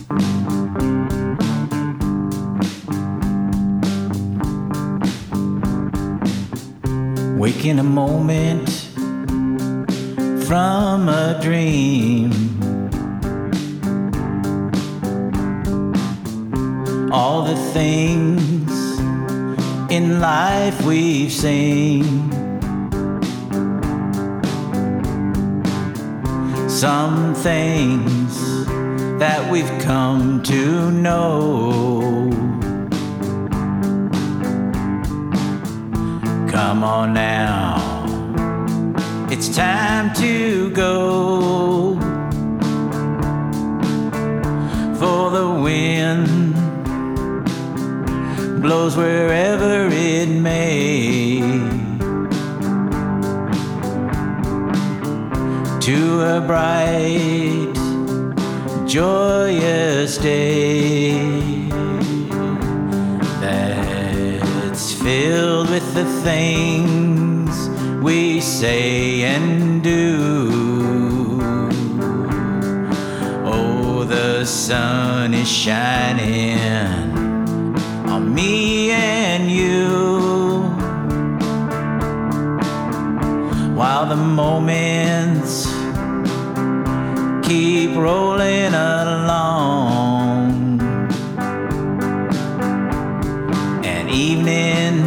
Waking a moment from a dream. All the things in life we've seen. Some things that we've come to know. Come on now, it's time to go. For the wind blows wherever it may, to a bright, joyous day that's filled with the things we say and do. Oh, the sun is shining on me and you, while the moments keep rolling along, and evening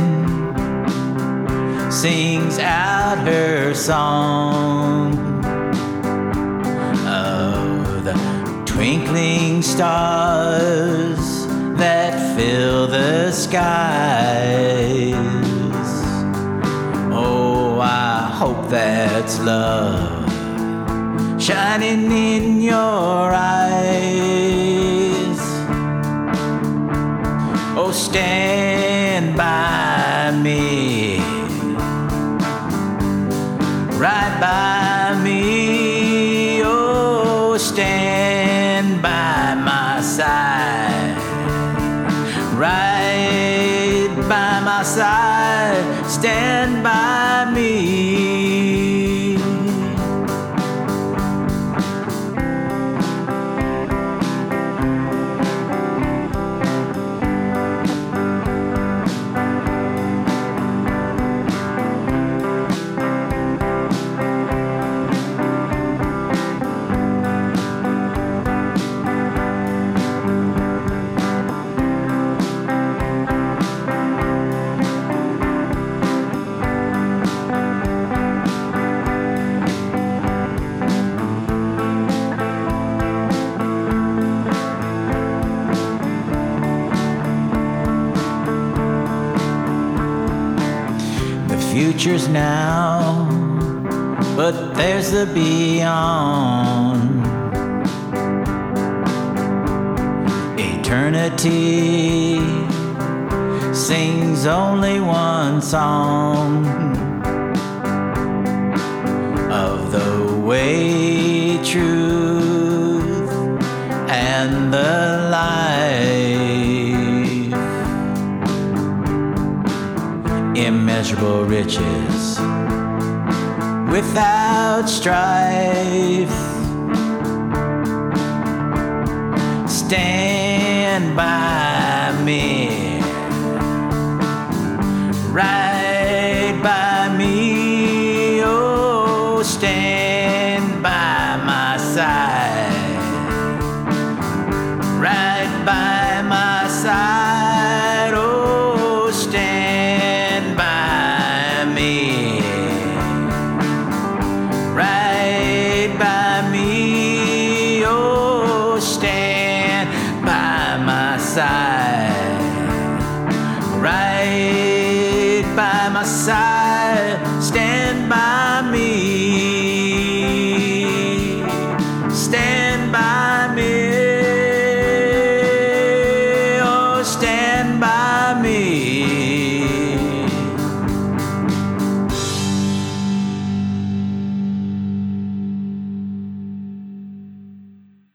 sings out her song of the twinkling stars that fill the skies. Oh, I hope that's love shining in your eyes. Oh, stand by me, right by me. Oh, stand by my side, right by my side. Stand by me. Future's now, but there's the beyond. Eternity sings only one song of the way, truth, and the life. Immeasurable riches without strife. Stand by me, right by me. Oh, stand by my side, right by my side. Oh, stand by me, right by me. Oh, stand by my side, right by my side. Stand by me.